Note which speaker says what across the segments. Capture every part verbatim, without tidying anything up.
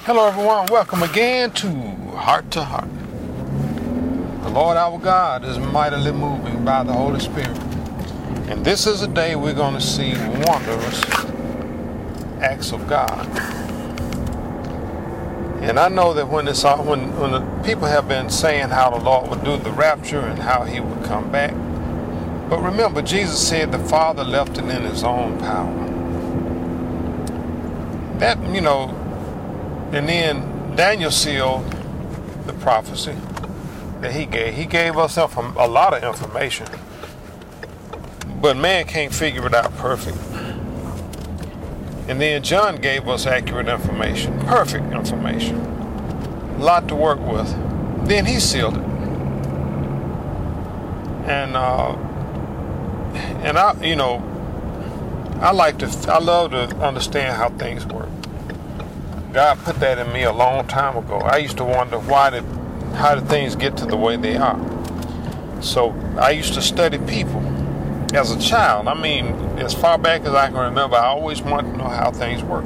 Speaker 1: Hello everyone, welcome again to Heart to Heart. The Lord our God is mightily moving by the Holy Spirit. And this is a day we're going to see wondrous acts of God. And I know that when it's when when the people have been saying how the Lord would do the rapture and how he would come back. But remember, Jesus said the Father left it in his own power. That, you know, and then Daniel sealed the prophecy that he gave. He gave us a lot of information, but man can't figure it out perfect. And then John gave us accurate information, perfect information, a lot to work with. Then he sealed it. And uh, and I, you know, I like to, I love to understand how things work. God put that in me a long time ago. I used to wonder why did, how did things get to the way they are. So I used to study people as a child. I mean, as far back as I can remember, I always wanted to know how things work.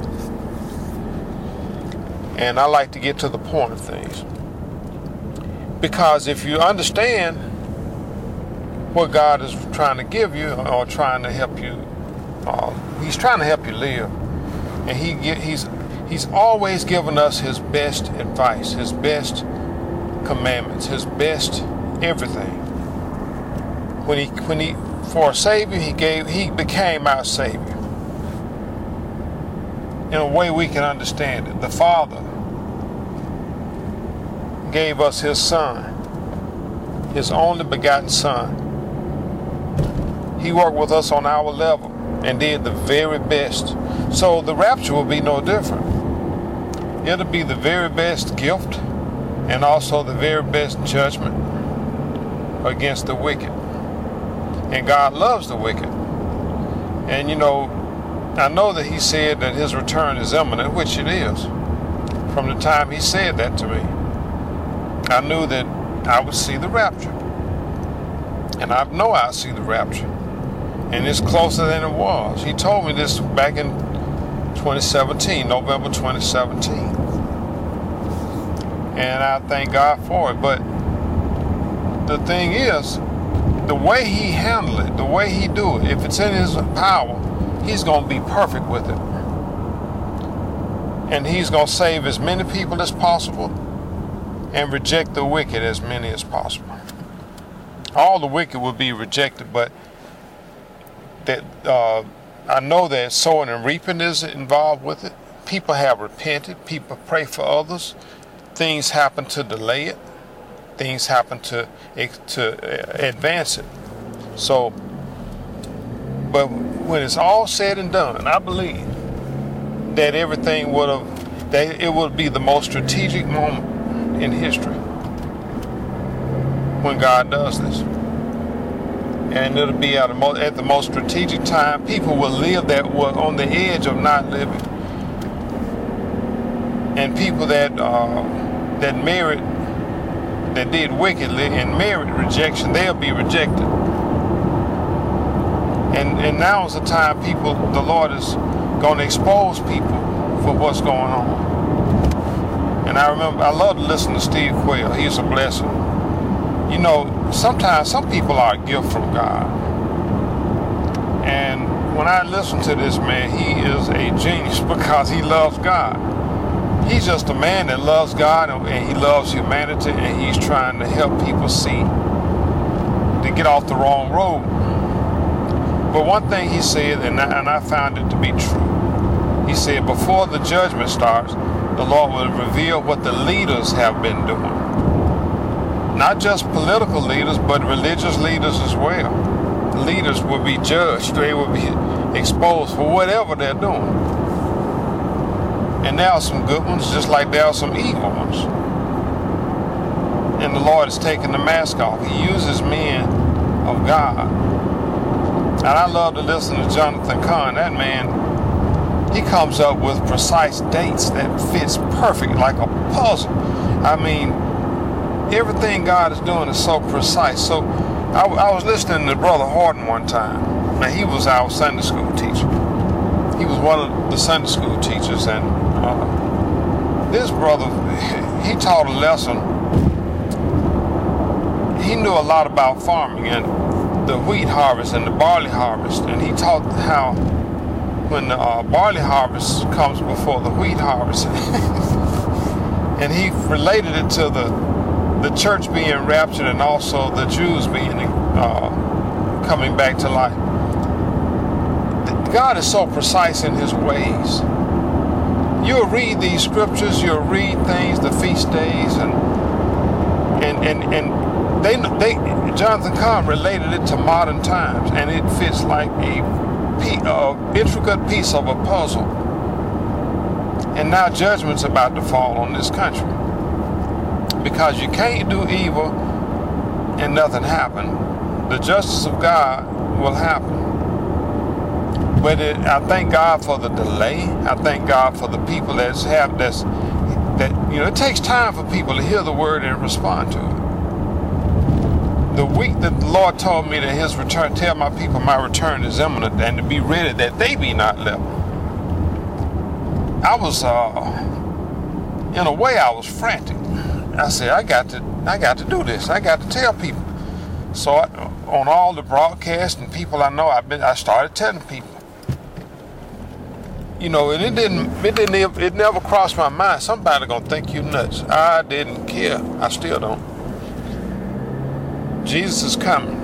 Speaker 1: And I like to get to the point of things. Because if you understand what God is trying to give you or trying to help you, uh, he's trying to help you live. And he get, he's He's always given us his best advice, his best commandments, his best everything. When he, when he, for a savior, he gave, he became our savior. In a way we can understand it. The Father gave us his Son, his only begotten Son. He worked with us on our level and did the very best. So the rapture will be no different. It'll be the very best gift and also the very best judgment against the wicked. And God loves the wicked. And you know, I know that he said that his return is imminent, which it is. From the time he said that to me, I knew that I would see the rapture. And I know I'll see the rapture. And it's closer than it was. He told me this back in twenty seventeen, November twenty seventeen. And I thank God for it. But the thing is, the way he handle it, the way he do it, if it's in his power, he's going to be perfect with it. And he's going to save as many people as possible and reject the wicked as many as possible. All the wicked will be rejected, but that uh, I know that sowing and reaping is involved with it. People have repented. People pray for others. Things happen to delay it. Things happen to to advance it. So, but when it's all said and done, I believe that everything would have, that it would be the most strategic moment in history when God does this. And it'll be at, a mo- at the most strategic time. People will live that were on the edge of not living. And people that uh, that married, that did wickedly and married rejection, they'll be rejected. And and now is the time people, the Lord is going to expose people for what's going on. And I remember, I love to listen to Steve Quayle. He's a blessing. You know, sometimes some people are a gift from God. And when I listen to this man, he is a genius because he loves God. He's just a man that loves God and he loves humanity, and he's trying to help people see to get off the wrong road. But one thing he said, and I, and I found it to be true, he said before the judgment starts, the Lord will reveal what the leaders have been doing. Not just political leaders, but religious leaders as well. Leaders will be judged. They will be exposed for whatever they're doing. And there are some good ones, just like there are some evil ones. And the Lord is taking the mask off. He uses men of God. And I love to listen to Jonathan Cahn. That man, he comes up with precise dates that fits perfect like a puzzle. I mean, everything God is doing is so precise. So I, I was listening to Brother Horton one time. Now, he was our Sunday school teacher. He was one of the Sunday school teachers, and uh, this brother, he taught a lesson. He knew a lot about farming and the wheat harvest and the barley harvest, and he taught how when the uh, barley harvest comes before the wheat harvest, and he related it to the the church being raptured and also the Jews being uh, coming back to life. God is so precise in his ways. You'll read these scriptures, you'll read things, the feast days, and and and, and they they Jonathan Cahn related it to modern times, and it fits like a uh, intricate piece of a puzzle. And now judgment's about to fall on this country, because you can't do evil and nothing happen. The justice of God will happen. But it, I thank God for the delay. I thank God for the people that's have that's that you know. It takes time for people to hear the word and respond to it. The week that the Lord told me that His return, tell my people my return is imminent, and to be ready that they be not left. I was, uh, in a way, I was frantic. I said, I got to, I got to do this. I got to tell people. So I, on all the broadcasts and people I know, I've been, I started telling people. You know, and it didn't, it didn't, it never crossed my mind. Somebody gonna think you nuts. I didn't care. I still don't. Jesus is coming,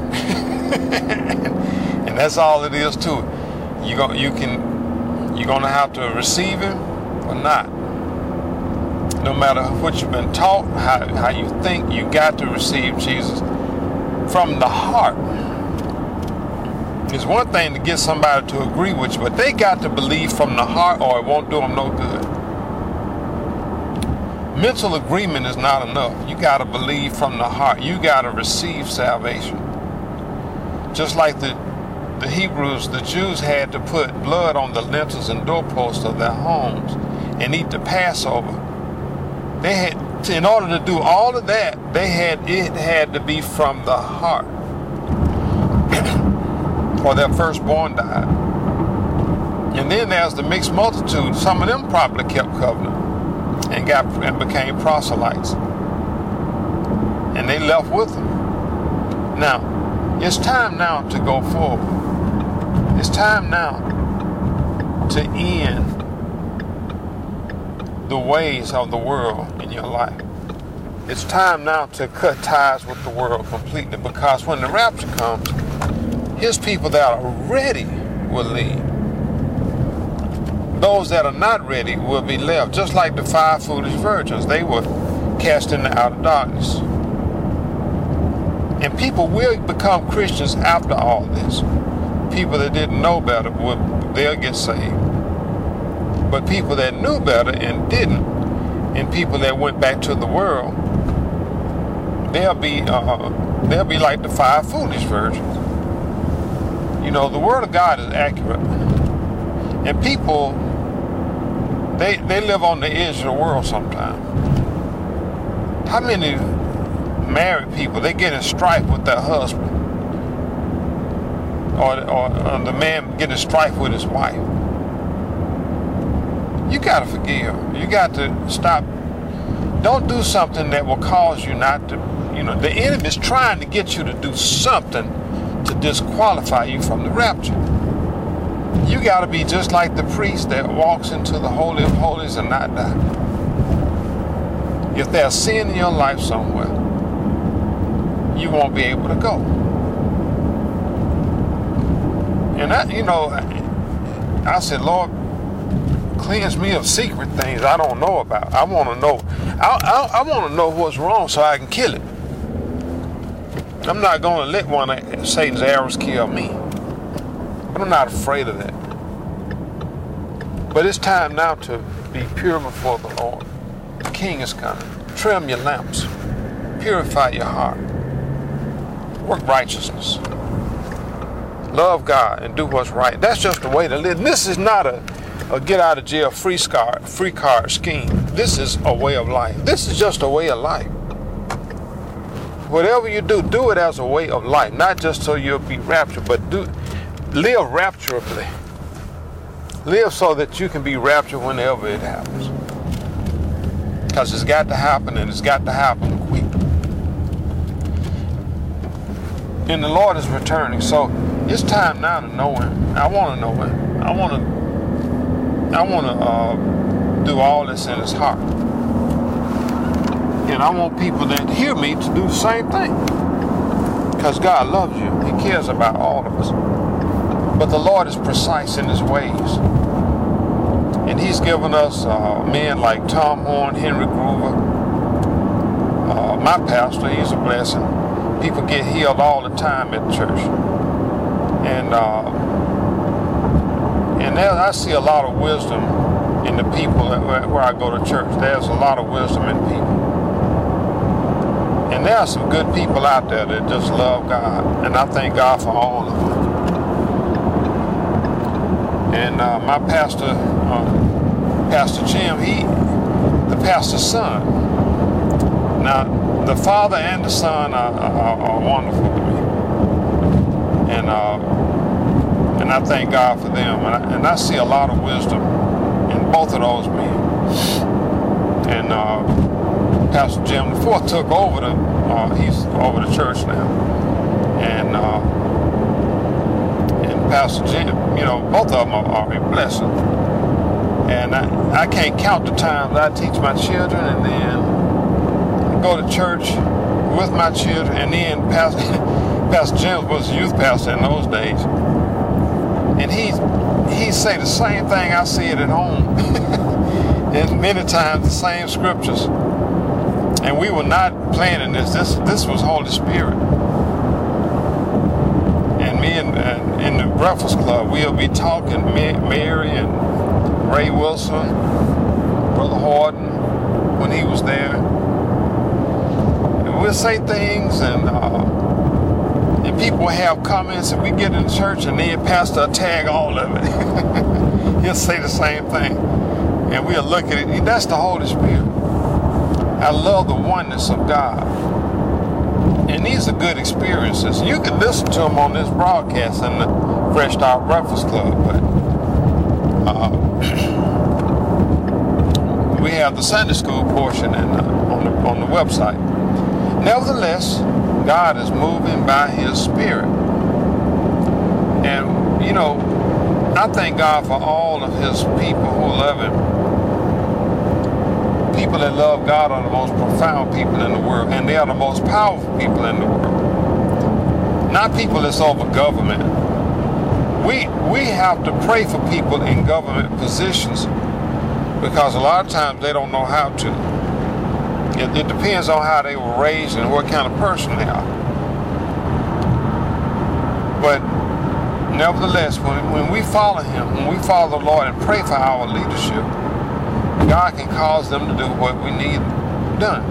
Speaker 1: and that's all it is to it. You go, you can, you're gonna have to receive Him or not. No matter what you've been taught, how how you think, you got to receive Jesus from the heart. It's one thing to get somebody to agree with you, but they got to believe from the heart, or it won't do them no good. Mental agreement is not enough. You got to believe from the heart. You got to receive salvation. Just like the the Hebrews, the Jews had to put blood on the lintels and doorposts of their homes and eat the Passover. They had, to, in order to do all of that, they had it had to be from the heart. Or their firstborn died. And then there's the mixed multitude. Some of them probably kept covenant and got and became proselytes, and they left with them. Now, it's time now to go forward. It's time now to end the ways of the world in your life. It's time now to cut ties with the world completely, because when the rapture comes, His people that are ready will leave. Those that are not ready will be left, just like the five foolish virgins. They were cast into outer darkness. And people will become Christians after all this. People that didn't know better, will, they'll get saved. But people that knew better and didn't, and people that went back to the world, they'll be uh, they'll be like the five foolish virgins. You know, the Word of God is accurate, and people, they they live on the edge of the world sometimes. How many married people, they get in strife with their husband, or, or, or the man get in strife with his wife? You got to forgive. You got to stop. Don't do something that will cause you not to, you know, the enemy is trying to get you to do something to disqualify you from the rapture. You got to be just like the priest that walks into the Holy of Holies and not die. If there's sin in your life somewhere, you won't be able to go. And I, you know, I said, Lord, cleanse me of secret things I don't know about. I want to know. I, I, I want to know what's wrong so I can kill it. I'm not going to let one of Satan's arrows kill me. I'm not afraid of that. But it's time now to be pure before the Lord. The King is coming. Trim your lamps. Purify your heart. Work righteousness. Love God and do what's right. That's just the way to live. This is not a, a get out of jail free card, free card scheme. This is a way of life. This is just a way of life. Whatever you do, do it as a way of life, not just so you'll be raptured, but do live rapturably. Live so that you can be raptured whenever it happens. Because it's got to happen, and it's got to happen quick. And the Lord is returning. So it's time now to know Him. I want to know Him. I want to I want to uh, do all this in His heart. And I want people that hear me to do the same thing. Because God loves you. He cares about all of us. But the Lord is precise in His ways. And He's given us uh, men like Tom Horn, Henry Groover. Uh, my pastor, he's a blessing. People get healed all the time at church. And uh, and there, I see a lot of wisdom in the people where, where I go to church. There's a lot of wisdom in people. And there are some good people out there that just love God. And I thank God for all of them. And uh, my pastor, uh, Pastor Jim, he, the pastor's son. Now, the father and the son are, are, are wonderful to me. And uh, and I thank God for them. And I, and I see a lot of wisdom in both of those men. And uh, Pastor Jim the fourth took over the, uh, he's over the church now. And uh, Pastor Jim, you know, both of them are, are a blessing. And I, I can't count the times I teach my children and then go to church with my children, and then Pastor, Pastor Jim was a youth pastor in those days. And he he say the same thing I see it at home. And many times the same scriptures. And we were not planning this. This this was Holy Spirit. And me and uh, in the Breakfast Club, we'll be talking, Mary and Ray Wilson, Brother Horton, when he was there. And we'll say things, and uh, and people have comments, and we get in church, and then Pastor will tag all of it. He'll say the same thing. And we'll look at it. That's the Holy Spirit. I love the oneness of God. And these are good experiences. You can listen to them on this broadcast in the Fresh Start Breakfast Club, but uh, we have the Sunday school portion in, uh, on, the, on the website. Nevertheless, God is moving by His Spirit. And, you know, I thank God for all of His people who love Him. People that love God are the most profound people in the world, and they are the most powerful people in the world. Not people that's over government. We we have to pray for people in government positions because a lot of times they don't know how to. It, it depends on how they were raised and what kind of person they are. But nevertheless, when, when we follow Him, when we follow the Lord and pray for our leadership, God can cause them to do what we need done.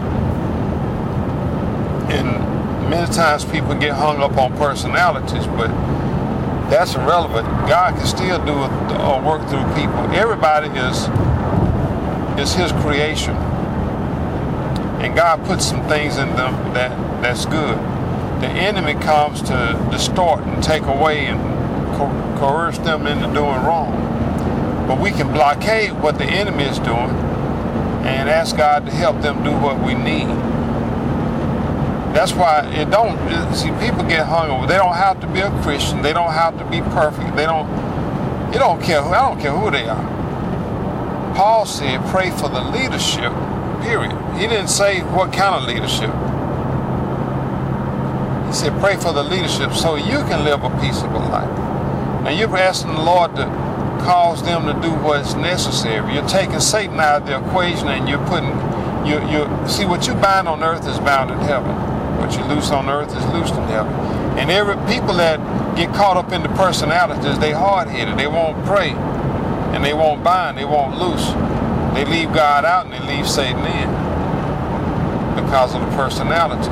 Speaker 1: And many times people get hung up on personalities, but that's irrelevant. God can still do a work through people. Everybody is is His creation, and God puts some things in them that that's good. The enemy comes to distort and take away and co- coerce them into doing wrong. But we can blockade what the enemy is doing and ask God to help them do what we need. That's why it don't, it, see, people get hung over. They don't have to be a Christian. They don't have to be perfect. They don't, you don't care, I don't care who they are. Paul said, pray for the leadership, period. He didn't say what kind of leadership. He said, pray for the leadership so you can live a peaceable life. And you're asking the Lord to cause them to do what's necessary. You're taking Satan out of the equation, and you're putting, you you see, what you bind on earth is bound in heaven. What you loose on earth is loosed in heaven. And every people that get caught up in the personalities, they hard-headed. They won't pray, and they won't bind. They won't loose. They leave God out and they leave Satan in because of the personalities.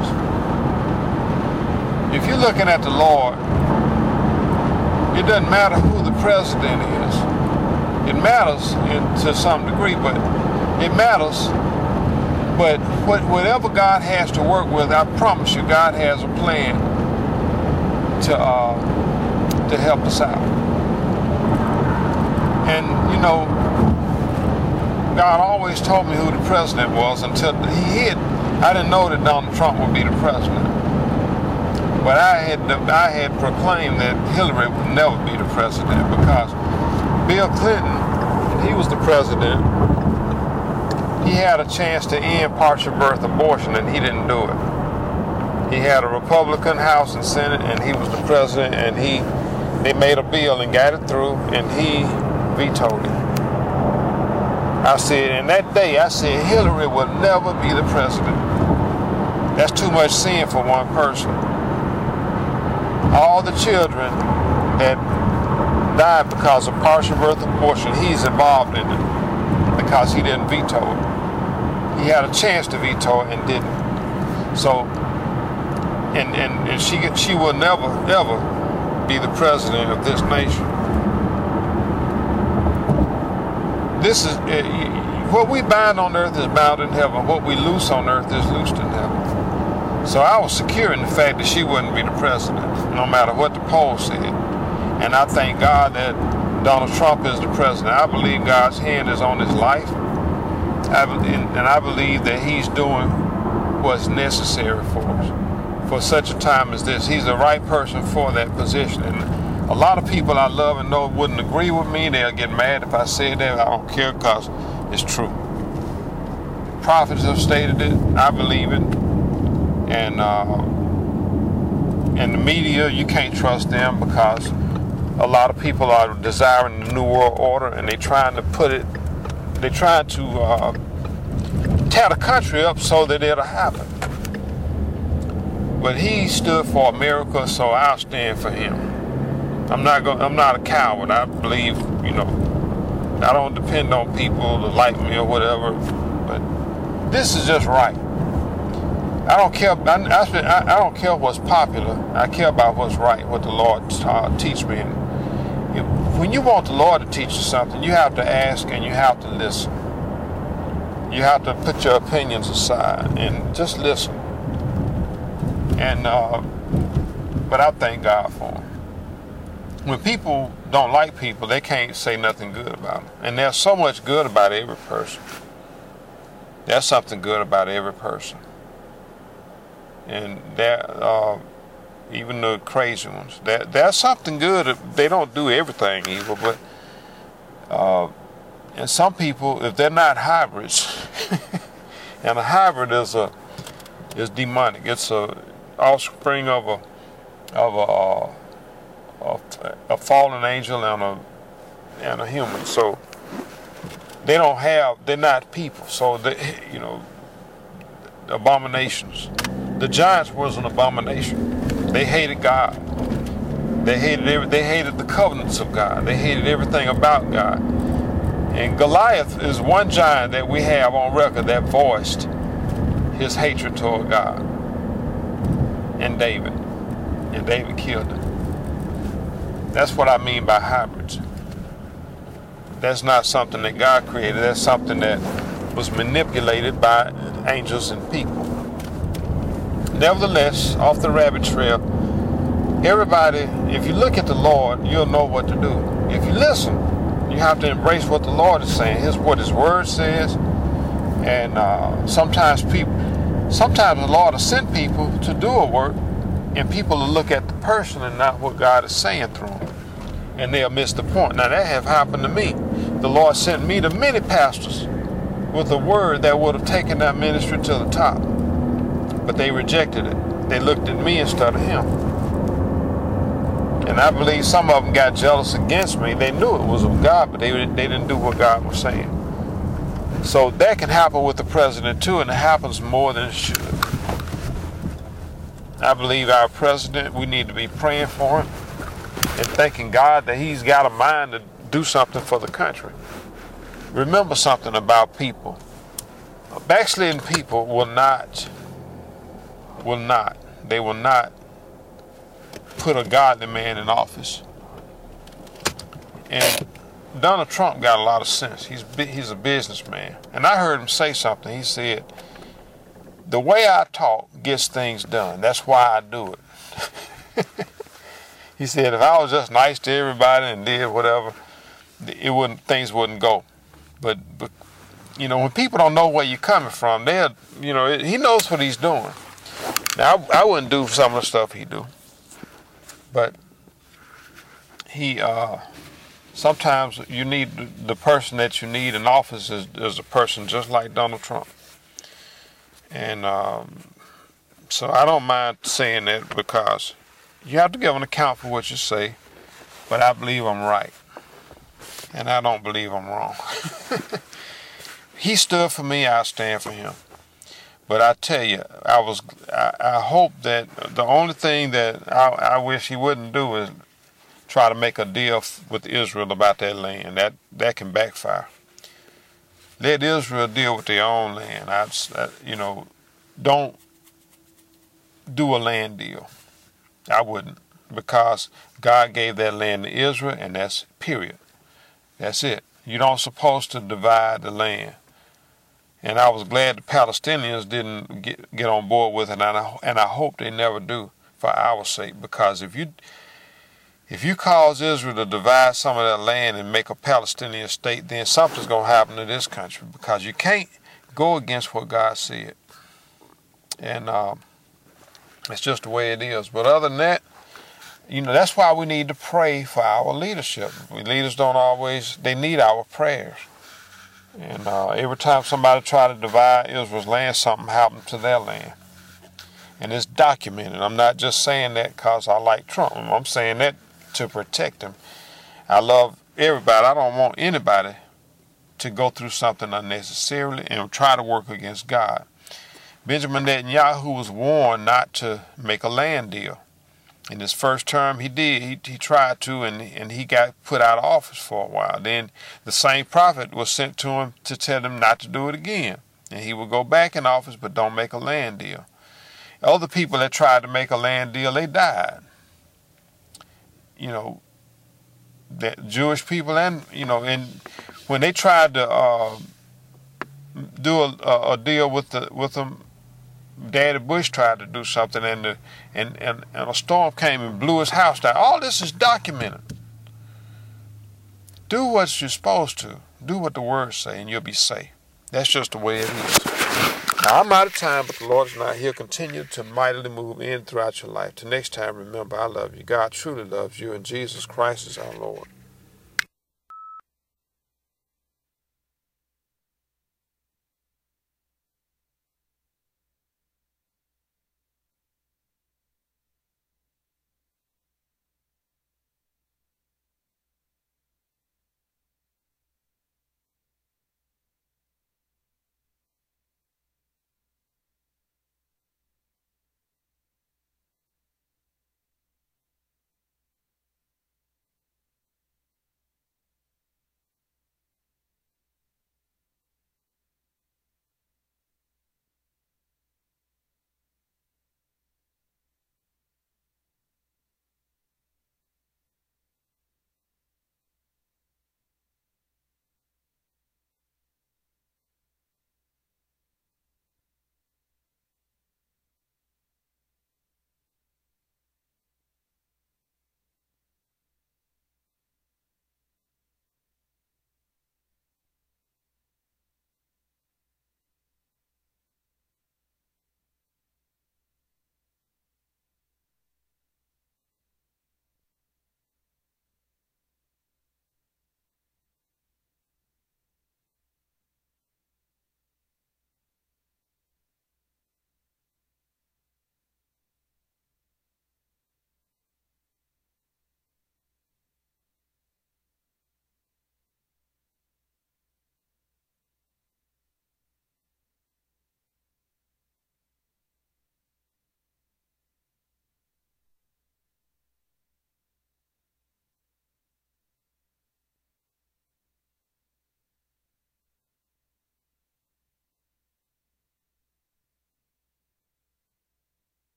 Speaker 1: If you're looking at the Lord, it doesn't matter who the president is. It matters in, to some degree, but it matters. But what, whatever God has to work with, I promise you, God has a plan to uh, to help us out. And you know, God always told me who the president was until he hid. I didn't know that Donald Trump would be the president. But I had I had proclaimed that Hillary would never be the president because Bill Clinton, he was the president. He had a chance to end partial birth abortion and he didn't do it. He had a Republican House and Senate and he was the president, and he they made a bill and got it through and he vetoed it. I said, and that day I said Hillary will never be the president. That's too much sin for one person. All the children that died because of partial birth abortion, he's involved in it because he didn't veto it. He had a chance to veto it and didn't. So, and, and, and she she will never, ever be the president of this nation. This is, what we bind on earth is bound in heaven. What we loose on earth is loosed in heaven. So I was secure in the fact that she wouldn't be the president, no matter what the poll said. And I thank God that Donald Trump is the president. I believe God's hand is on his life. I, and I believe that he's doing what's necessary for us, for such a time as this. He's the right person for that position. And a lot of people I love and know wouldn't agree with me. They'll get mad if I say that. I don't care because it's true. Prophets have stated it. I believe it. And uh, and the media, you can't trust them because a lot of people are desiring the New World Order, and they're trying to put it, they're trying to uh, tear the country up so that it'll happen. But he stood for America, so I'll stand for him. I'm not going. I'm not a coward. I believe, you know, I don't depend on people to like me or whatever. But this is just right. I don't care. I, I, I don't care what's popular. I care about what's right, what the Lord uh, teach me. And when you want the Lord to teach you something, you have to ask and you have to listen. You have to put your opinions aside and just listen. And uh, but I thank God for them. When people don't like people, they can't say nothing good about them. And there's so much good about every person. There's something good about every person. And there, uh, even the crazy ones, there, there's something good. They don't do everything evil, but uh, and some people, if they're not hybrids, and a hybrid is a is demonic. It's a offspring of a of a, a, a fallen angel and a and a human. So they don't have. They're not people. So they, you know, abominations. The giants was an abomination. They hated God. They hated every, they hated the covenants of God. They hated everything about God. And Goliath is one giant that we have on record that voiced his hatred toward God. And David. And David killed him. That's what I mean by hybrids. That's not something that God created. That's something that was manipulated by angels and people. Nevertheless, off the rabbit trail, everybody, if you look at the Lord, you'll know what to do. If you listen, you have to embrace what the Lord is saying. Here's what His Word says. And uh, sometimes people, sometimes the Lord will send people to do a work, and people will look at the person and not what God is saying through them, and they'll miss the point. Now that have happened to me. The Lord sent me to many pastors with a word that would have taken that ministry to the top. But they rejected it. They looked at me instead of him. And I believe some of them got jealous against me. They knew it was of God, but they, they didn't do what God was saying. So that can happen with the president too, and it happens more than it should. I believe our president, we need to be praying for him and thanking God that he's got a mind to do something for the country. Remember something about people. Backsliding people will not will not, they will not put a godly man in office. And Donald Trump got a lot of sense. He's he's a businessman. And I heard him say something. He said, the way I talk gets things done. That's why I do it. He said, if I was just nice to everybody and did whatever, it wouldn't, things wouldn't go. But, but you know, when people don't know where you're coming from, they're, you know, he knows what he's doing. Now, I, I wouldn't do some of the stuff he do, but he, uh, sometimes you need the person that you need in office is, is a person just like Donald Trump. And um, so I don't mind saying that because you have to give an account for what you say, but I believe I'm right. And I don't believe I'm wrong. He stood for me, I stand for him. But I tell you, I was, I, I hope that the only thing that I, I wish he wouldn't do is try to make a deal with Israel about that land. That that can backfire. Let Israel deal with their own land. I, you know, don't do a land deal. I wouldn't, because God gave that land to Israel, and that's period. That's it. You don't supposed to divide the land. And I was glad the Palestinians didn't get, get on board with it, and I, and I hope they never do for our sake, because if you if you cause Israel to divide some of that land and make a Palestinian state, then something's going to happen to this country, because you can't go against what God said. And uh, it's just the way it is. But other than that, you know, that's why we need to pray for our leadership. We leaders don't always, they need our prayers. And uh, every time somebody try to divide Israel's land, something happened to their land. And it's documented. I'm not just saying that because I like Trump. I'm saying that to protect him. I love everybody. I don't want anybody to go through something unnecessarily and try to work against God. Benjamin Netanyahu was warned not to make a land deal. In his first term, he did. He, he tried to, and, and he got put out of office for a while. Then the same prophet was sent to him to tell him not to do it again. And he would go back in office, but don't make a land deal. Other people that tried to make a land deal, they died. You know, that Jewish people, and, you know, and when they tried to uh, do a, a deal with the with them, Daddy Bush tried to do something, and, the, and and and a storm came and blew his house down. All this is documented. Do what you're supposed to. Do what the words say, and you'll be safe. That's just the way it is. Now, I'm out of time, but the Lord is not here. Continue to mightily move in throughout your life. Till next time, remember, I love you. God truly loves you, and Jesus Christ is our Lord.